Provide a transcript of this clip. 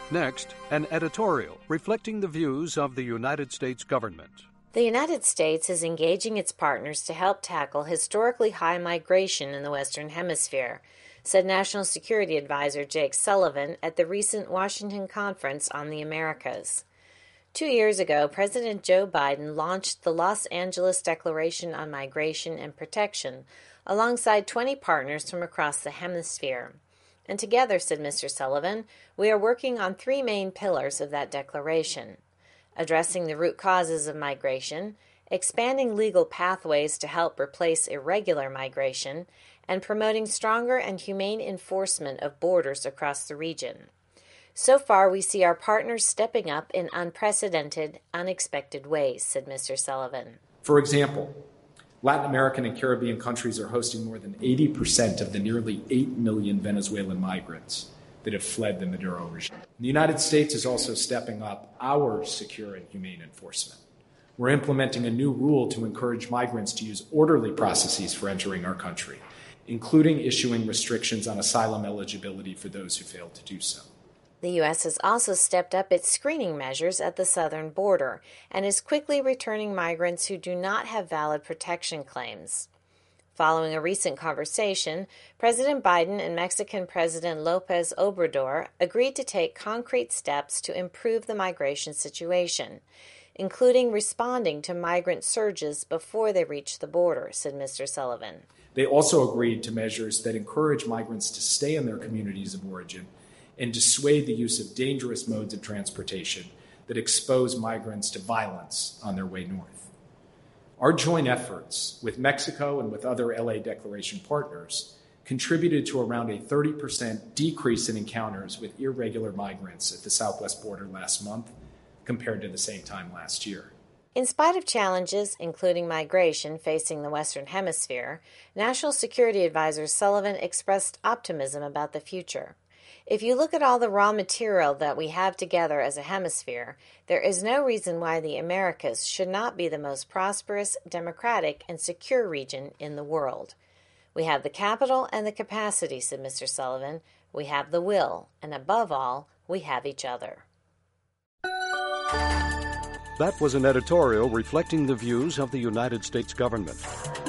Next, an editorial reflecting the views of the United States government. The United States is engaging its partners to help tackle historically high migration in the Western Hemisphere, said National Security Advisor Jake Sullivan at the recent Washington Conference on the Americas. 2 years ago, President Joe Biden launched the Los Angeles Declaration on Migration and Protection alongside 20 partners from across the hemisphere. And together, said Mr. Sullivan, we are working on 3 main pillars of that declaration: addressing the root causes of migration, expanding legal pathways to help replace irregular migration, and promoting stronger and humane enforcement of borders across the region. So far, we see our partners stepping up in unprecedented, unexpected ways, said Mr. Sullivan. For example, Latin American and Caribbean countries are hosting more than 80% of the nearly 8 million Venezuelan migrants that have fled the Maduro regime. The United States is also stepping up our secure and humane enforcement. We're implementing a new rule to encourage migrants to use orderly processes for entering our country, including issuing restrictions on asylum eligibility for those who fail to do so. The U.S. has also stepped up its screening measures at the southern border and is quickly returning migrants who do not have valid protection claims. Following a recent conversation, President Biden and Mexican President López Obrador agreed to take concrete steps to improve the migration situation, including responding to migrant surges before they reach the border, said Mr. Sullivan. They also agreed to measures that encourage migrants to stay in their communities of origin and dissuade the use of dangerous modes of transportation that expose migrants to violence on their way north. Our joint efforts with Mexico and with other LA Declaration partners contributed to around a 30% decrease in encounters with irregular migrants at the southwest border last month compared to the same time last year. In spite of challenges, including migration, facing the Western Hemisphere, National Security Advisor Sullivan expressed optimism about the future. If you look at all the raw material that we have together as a hemisphere, there is no reason why the Americas should not be the most prosperous, democratic, and secure region in the world. We have the capital and the capacity, said Mr. Sullivan. We have the will, and above all, we have each other. That was an editorial reflecting the views of the United States government.